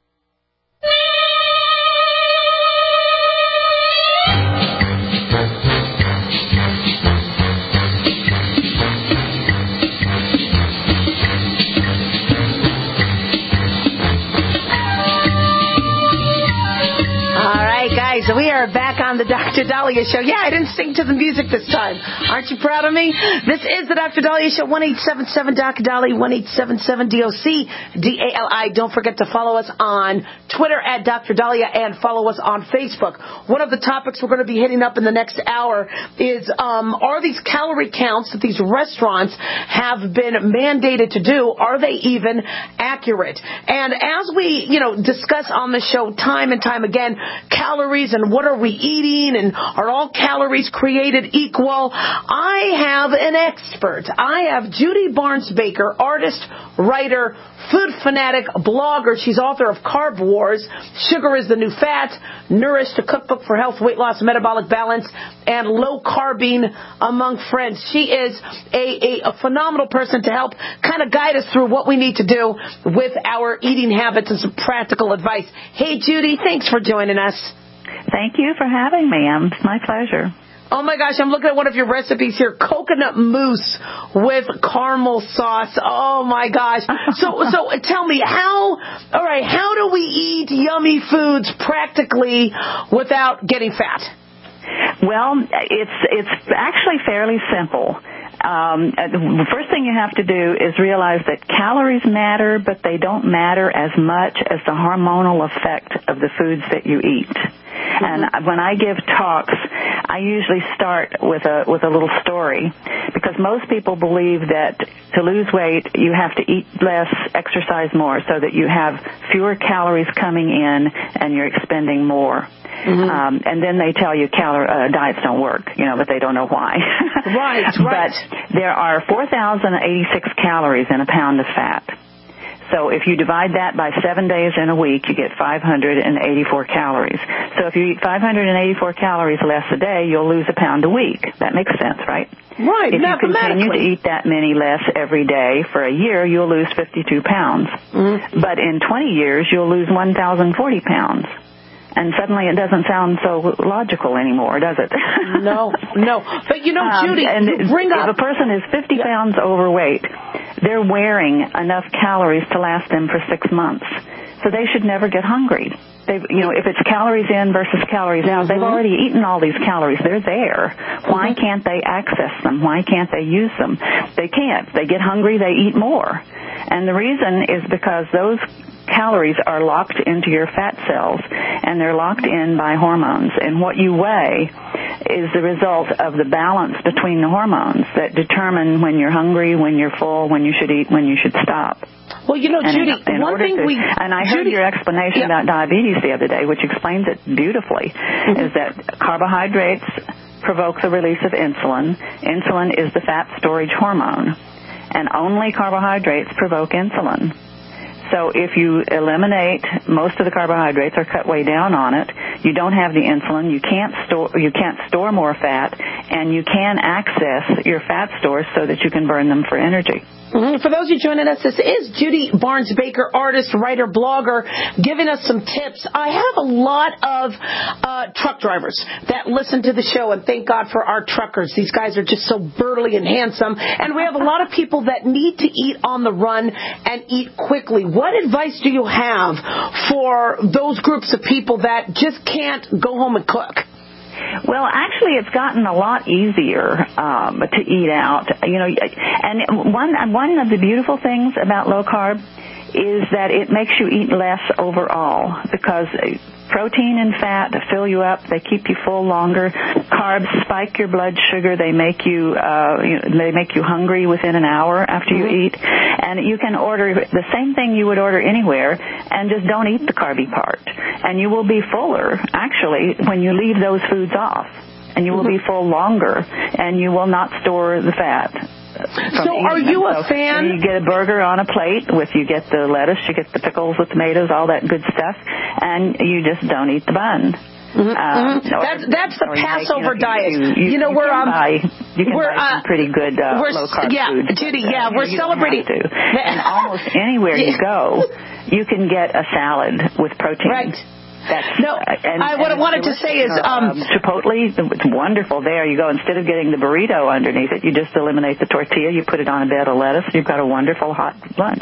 So we are back on the Doctor Dahlia Show. Yeah, I didn't sing to the music this time. Aren't you proud of me? This is the Doctor Dahlia Show, one eight seven seven D O C Dali, one eight seven seven D O C D A L I. Don't forget to follow us on Twitter at Doctor Dahlia and follow us on Facebook. One of the topics we're going to be hitting up in the next hour is, um, are these calorie counts that these restaurants have been mandated to do, are they even accurate? And as we, you know, discuss on the show time and time again, calories and what are we eating and are all calories created equal? I have an expert. I have Judy Barnes Baker, artist, writer, food fanatic, blogger. She's author of Carb Wars, Sugar is the New Fat, Nourished, a cookbook for health, weight loss, metabolic balance, and low carbing among friends. She is a, a, a phenomenal person to help kind of guide us through what we need to do with our eating habits and some practical advice. Hey, Judy, thanks for joining us. Thank you for having me. Um, it's my pleasure. Oh, my gosh, I'm looking at one of your recipes here, coconut mousse with caramel sauce. Oh, my gosh. So so tell me, how, all right, how do we eat yummy foods practically without getting fat? Well, it's it's actually fairly simple. Um, the first thing you have to do is realize that calories matter, but they don't matter as much as the hormonal effect of the foods that you eat. Mm-hmm. And when I give talks, I usually start with a with a little story, because most people believe that to lose weight you have to eat less, exercise more, so that you have fewer calories coming in and you're expending more. Mm-hmm. Um, and then they tell you calorie uh, diets don't work, you know, but they don't know why. Right, right. But there are four thousand eighty-six calories in a pound of fat. So if you divide that by seven days in a week, you get five hundred eighty-four calories. So if you eat five hundred eighty-four calories less a day, you'll lose a pound a week. That makes sense, right? Right, if you continue to eat that many less every day for a year, you'll lose fifty-two pounds. Mm-hmm. But in twenty years, you'll lose one thousand forty pounds. And suddenly it doesn't sound so logical anymore, does it? No, no. But you know, Judy, um, and you bring if up... a person is fifty yeah. pounds overweight, they're wearing enough calories to last them for six months. So they should never get hungry. They, you know, if it's calories in versus calories out, mm-hmm. they've already eaten all these calories. They're there. Why mm-hmm. can't they access them? Why can't they use them? They can't. They get hungry, they eat more. And the reason is because those calories are locked into your fat cells, and they're locked in by hormones. And what you weigh is the result of the balance between the hormones that determine when you're hungry, when you're full, when you should eat, when you should stop. Well, you know, and Judy, in, in one thing to, we... And I heard Judy, your explanation yeah. about diabetes the other day, which explains it beautifully, mm-hmm. is that carbohydrates provoke the release of insulin. Insulin is the fat storage hormone, and only carbohydrates provoke insulin. So if you eliminate most of the carbohydrates or cut way down on it, you don't have the insulin, you can't store you can't store more fat, and you can access your fat stores so that you can burn them for energy. Mm-hmm. For those of you joining us, this is Judy Barnes Baker, artist, writer, blogger, giving us some tips. I have a lot of uh, truck drivers that listen to the show, and thank God for our truckers. These guys are just so burly and handsome. And we have a lot of people that need to eat on the run and eat quickly. What advice do you have for those groups of people that just can't go home and cook? Well, actually, it's gotten a lot easier um, to eat out. You know, and one one of the beautiful things about low carb is that it makes you eat less overall, because protein and fat fill you up. They keep you full longer. Carbs spike your blood sugar. They make you, uh, you know, they make you hungry within an hour after mm-hmm. you eat. And you can order the same thing you would order anywhere, and just don't eat the carby part. And you will be fuller, actually, when you leave those foods off. And you will mm-hmm. be full longer, and you will not store the fat. So are you a so fan? You get a burger on a plate with, you get the lettuce, you get the pickles, the tomatoes, all that good stuff, and you just don't eat the bun. Mm-hmm. Um, mm-hmm. That's that's the Passover make, you know, diet. You, you, you know, you we're um, buy, you can we're, buy some uh, pretty good uh, low carb yeah, food. Judy, but, uh, yeah, we're you celebrating. Don't have to. And almost anywhere you go, you can get a salad with protein. Right. That's, no, uh, and, I, what and I wanted to say is... Um, um, Chipotle, it's wonderful. There you go. Instead of getting the burrito underneath it, you just eliminate the tortilla, you put it on a bed of lettuce, you've got a wonderful hot lunch.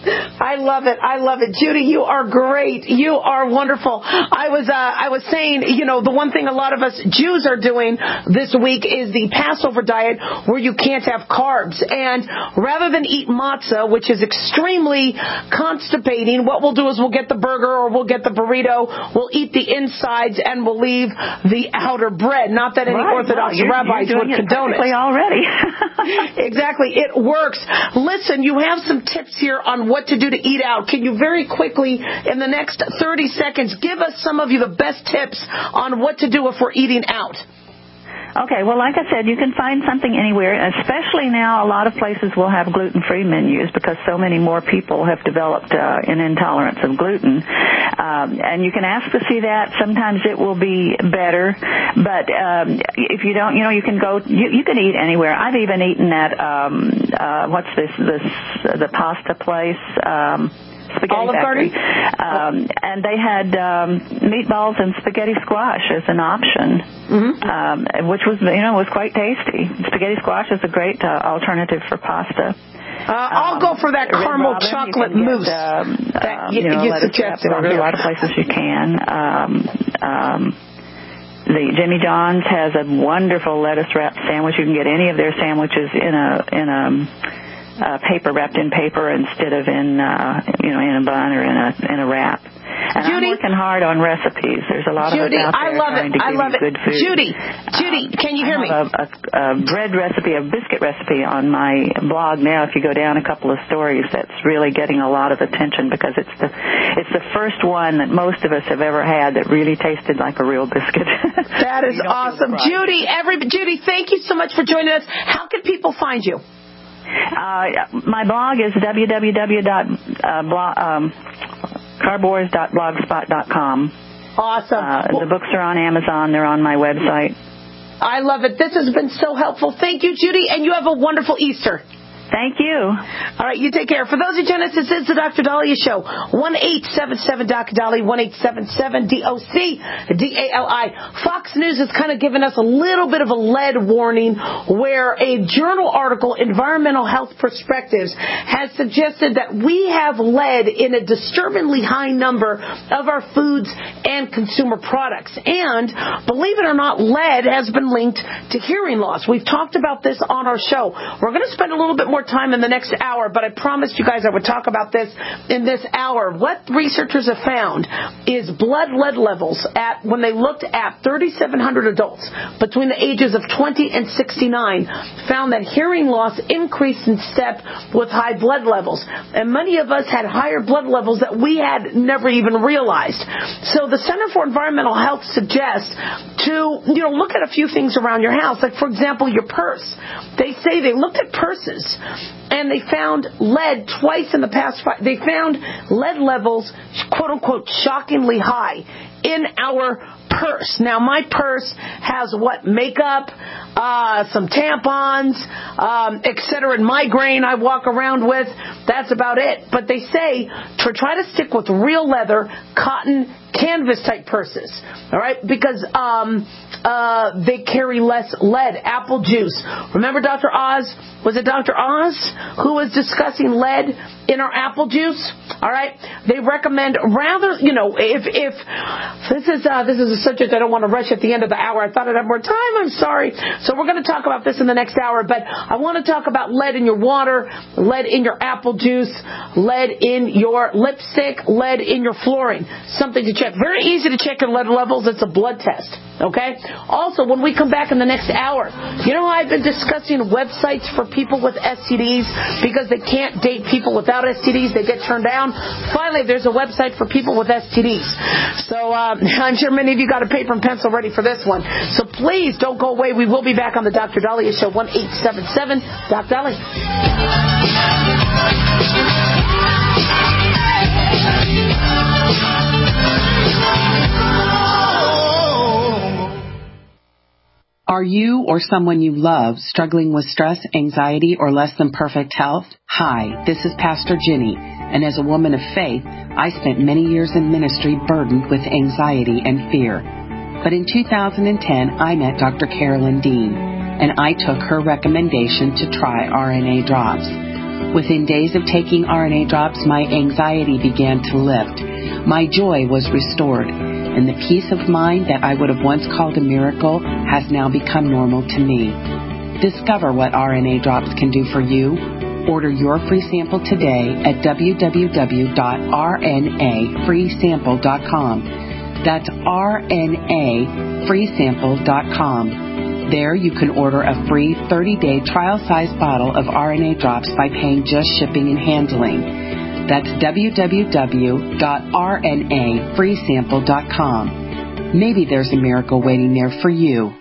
I love it. I love it. Judy, you are great. You are wonderful. I was uh, I was saying, you know, the one thing a lot of us Jews are doing this week is the Passover diet, where you can't have carbs. And rather than eat matzah, which is extremely constipating, what we'll do is we'll get the burger or we'll get the burrito, we'll eat the insides, and we'll leave the outer bread. Not that any right. Orthodox well, you're, rabbis you're would condone it. already. Exactly. It works. Listen, you have some tips here on what to do to eat out. Can you very quickly, in the next thirty seconds, give us some of you the best tips on what to do if we're eating out? Okay, well, like I said, you can find something anywhere, especially now a lot of places will have gluten-free menus because so many more people have developed uh, an intolerance of gluten. Um, and you can ask to see that. Sometimes it will be better. But um, if you don't, you know, you can go, you, you can eat anywhere. I've even eaten at, um, uh, what's this, this, uh, the pasta place, um, Spaghetti Olive Factory. Garden? Um, and they had um, meatballs and spaghetti squash as an option, mm-hmm. um, which was, you know, was quite tasty. Spaghetti squash is a great uh, alternative for pasta. Uh, I'll um, go for that caramel Robin, chocolate get, mousse. Um, that um, you, you know, you lettuce suggested. wraps. There are a lot of places you can. Um, um, The Jimmy John's has a wonderful lettuce wrap sandwich. You can get any of their sandwiches in a in a uh, paper, wrapped in paper instead of in uh, you know in a bun or in a in a wrap. And Judy, I'm working hard on recipes. There's a lot Judy, of us out I there love trying it. to I give love you it. good food. Judy, Judy, um, can you hear I me? have a, a, a bread recipe, a biscuit recipe on my blog now. If you go down a couple of stories, that's really getting a lot of attention because it's the it's the first one that most of us have ever had that really tasted like a real biscuit. That is awesome, Judy. Every Judy, thank you so much for joining us. How can people find you? Uh, my blog is w w w dot carb wars dot blogspot dot com. Awesome. Uh, well, the books are on Amazon. They're on my website. I love it. This has been so helpful. Thank you, Judy, and you have a wonderful Easter. Thank you. All right, you take care. For those who join us, this is the Doctor Dahlia Show. one eight seven seven D O C Dahlia, one eight seven seven D O C D A L I. Fox News has kind of given us a little bit of a lead warning where a journal article, Environmental Health Perspectives, has suggested that we have lead in a disturbingly high number of our foods and consumer products. And believe it or not, lead has been linked to hearing loss. We've talked about this on our show. We're going to spend a little bit more time in the next hour, but I promised you guys I would talk about this in this hour. What researchers have found is blood lead levels at when they looked at thirty-seven hundred adults between the ages of twenty and sixty-nine, found that hearing loss increased in step with high blood levels. And many of us had higher blood levels that we had never even realized. So the Center for Environmental Health suggests to, you know, look at a few things around your house. Like, for example, your purse. They say they looked at purses and they found lead twice in the past five. They found lead levels, quote unquote, shockingly high in our purse. Now, my purse has what? Makeup, uh, some tampons, um, et cetera, and migraine I walk around with. That's about it. But they say to try to stick with real leather, cotton, canvas type purses. All right? Because um, uh, they carry less lead. Apple juice. Remember Doctor Oz? Was it Doctor Oz who was discussing lead in our apple juice? All right? They recommend rather, you know, if if this is uh, this is a subject I don't want to rush at the end of the hour. I thought I'd have more time. I'm sorry. So we're going to talk about this in the next hour. But I want to talk about lead in your water, lead in your apple juice, lead in your lipstick, lead in your flooring. Something to check. Very easy to check your lead levels. It's a blood test. Okay? Also, when we come back in the next hour, you know I've been discussing websites for people with S T Ds because they can't date people without S T Ds. They get turned down. Finally, there's a website for people with S T Ds. So um, I'm sure many of you got a paper and pencil ready for this one. So please don't go away. We will be back on the Doctor Dahlia Show, one eight seven seven D O C Dahlia. Are you or someone you love struggling with stress, anxiety, or less than perfect health? Hi, this is Pastor Jenny, and as a woman of faith, I spent many years in ministry burdened with anxiety and fear. But in two thousand ten, I met Doctor Carolyn Dean, and I took her recommendation to try R N A drops. Within days of taking R N A drops, my anxiety began to lift. My joy was restored, and the peace of mind that I would have once called a miracle has now become normal to me. Discover what R N A drops can do for you. Order your free sample today at w w w dot r n a free sample dot com. That's r n a free sample dot com. There you can order a free thirty-day trial-size bottle of R N A drops by paying just shipping and handling. That's w w w dot r n a free sample dot com. Maybe there's a miracle waiting there for you.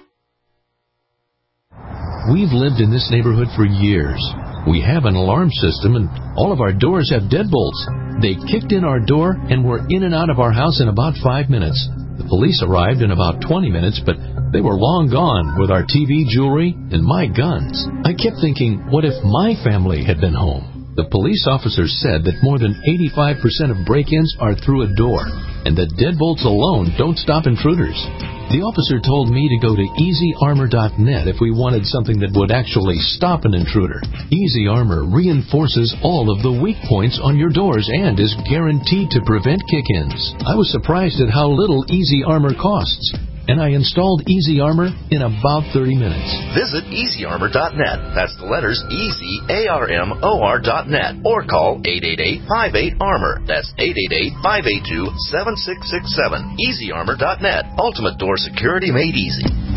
We've lived in this neighborhood for years. We have an alarm system, and all of our doors have deadbolts. They kicked in our door and were in and out of our house in about five minutes. The police arrived in about twenty minutes, but they were long gone with our T V, jewelry, and my guns. I kept thinking, what if my family had been home? The police officers said that more than eighty-five percent of break-ins are through a door, and that deadbolts alone don't stop intruders. The officer told me to go to easy armor dot net if we wanted something that would actually stop an intruder. Easy Armor reinforces all of the weak points on your doors and is guaranteed to prevent kick-ins. I was surprised at how little Easy Armor costs, and I installed Easy Armor in about thirty minutes. Visit easy armor dot net. That's the letters E Z A R M O R dot net. Or call eight eight eight, five eight, armor. That's eight eight eight, five eight two, seven six six seven. easy armor dot net. Ultimate door security made easy.